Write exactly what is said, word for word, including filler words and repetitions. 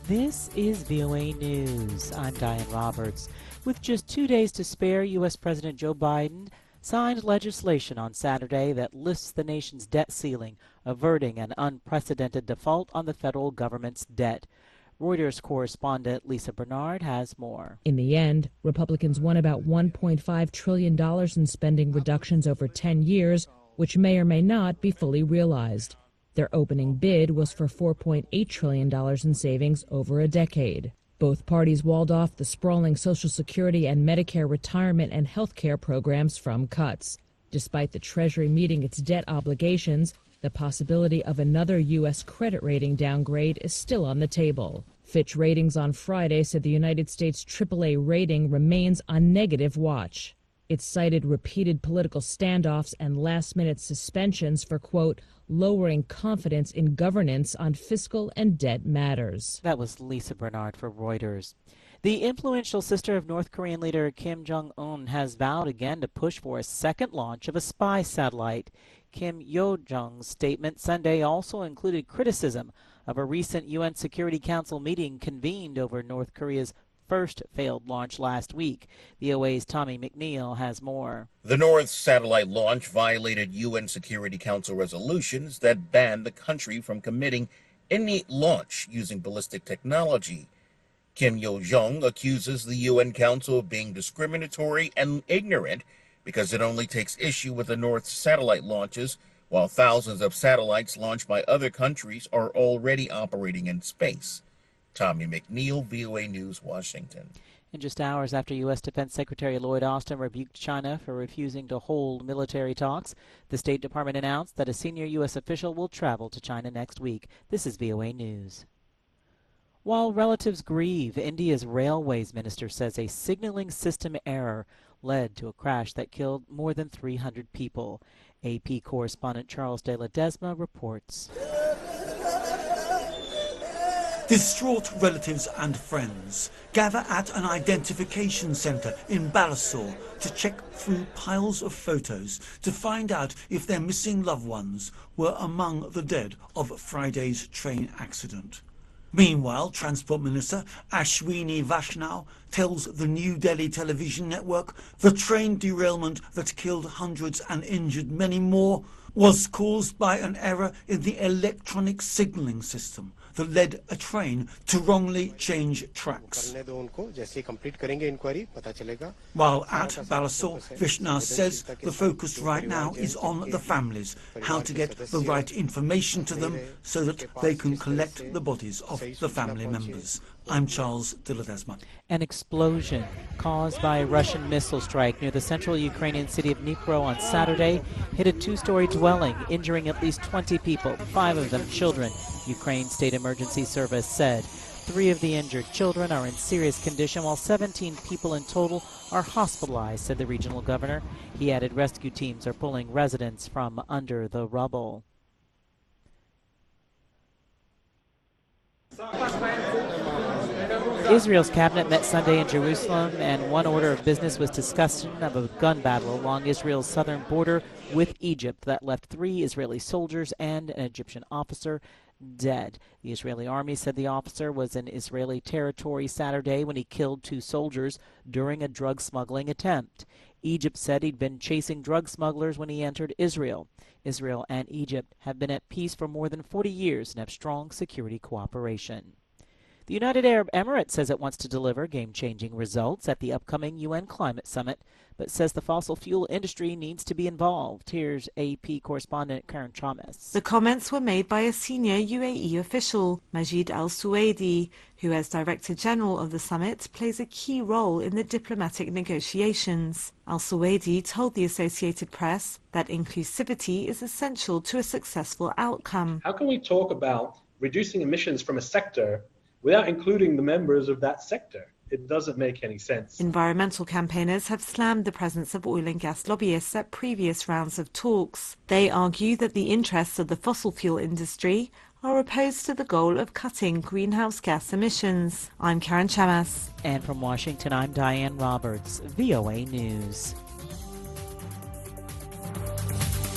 This is V O A News. I'm Diane Roberts. With just two days to spare, U S President Joe Biden signed legislation on Saturday that lifts the nation's debt ceiling, averting an unprecedented default on the federal government's debt. Reuters correspondent Lisa Bernard has more. In the end, Republicans won about one point five trillion dollars in spending reductions over ten years, which may or may not be fully realized. Their opening bid was for four point eight trillion dollars in savings over a decade. Both parties walled off the sprawling Social Security and Medicare retirement and health care programs from cuts. Despite the Treasury meeting its debt obligations, the possibility of another U S credit rating downgrade is still on the table. Fitch Ratings on Friday said the United States triple A rating remains on negative watch. It cited repeated political standoffs and last-minute suspensions for, quote, lowering confidence in governance on fiscal and debt matters. That was Lisa Bernard for Reuters. The influential sister of North Korean leader Kim Jong-un has vowed again to push for a second launch of a spy satellite. Kim Yo-jong's statement Sunday also included criticism of a recent U N Security Council meeting convened over North Korea's first failed launch last week. V O A's Tommy McNeil has more. The North satellite launch violated U N Security Council resolutions that banned the country from committing any launch using ballistic technology. Kim Yo-jong accuses the U N Council of being discriminatory and ignorant because it only takes issue with the North satellite launches, while thousands of satellites launched by other countries are already operating in space. Tommy McNeil, V O A News, Washington. In just hours after U S Defense Secretary Lloyd Austin rebuked China for refusing to hold military talks, the State Department announced that a senior U S official will travel to China next week. This is V O A News. While relatives grieve, India's railways minister says a signaling system error led to a crash that killed more than three hundred people. A P correspondent Charles De Ledesma reports. Distraught relatives and friends gather at an identification centre in Balasore to check through piles of photos to find out if their missing loved ones were among the dead of Friday's train accident. Meanwhile, Transport Minister Ashwini Vaishnaw tells the New Delhi television network the train derailment that killed hundreds and injured many more was caused by an error in the electronic signalling system that led a train to wrongly change tracks. While at Balasore, Vaishnaw says the focus right now is on the families, how to get the right information to them so that they can collect the bodies of the family members. I'm Charles De Ledesma. An explosion caused by a Russian missile strike near the central Ukrainian city of Dnipro on Saturday hit a two-story dwelling, injuring at least twenty people, five of them children, Ukraine State Emergency Service said. Three of the injured children are in serious condition, while seventeen people in total are hospitalized, said the regional governor. He added rescue teams are pulling residents from under the rubble. Israel's cabinet met Sunday in Jerusalem, and one order of business was discussion of a gun battle along Israel's southern border with Egypt that left three Israeli soldiers and an Egyptian officer dead. The Israeli army said the officer was in Israeli territory Saturday when he killed two soldiers during a drug smuggling attempt. Egypt said he'd been chasing drug smugglers when he entered Israel. Israel and Egypt have been at peace for more than forty years and have strong security cooperation. The United Arab Emirates says it wants to deliver game-changing results at the upcoming U N Climate Summit, but says the fossil fuel industry needs to be involved. Here's A P correspondent Karen Chamas. The comments were made by a senior U A E official, Majid Al-Suwaidi, who as Director General of the summit plays a key role in the diplomatic negotiations. Al-Suwaidi told the Associated Press that inclusivity is essential to a successful outcome. How can we talk about reducing emissions from a sector without including the members of that sector? It doesn't make any sense. Environmental campaigners have slammed the presence of oil and gas lobbyists at previous rounds of talks. They argue that the interests of the fossil fuel industry are opposed to the goal of cutting greenhouse gas emissions. I'm Karen Chamas. And from Washington, I'm Diane Roberts, V O A News.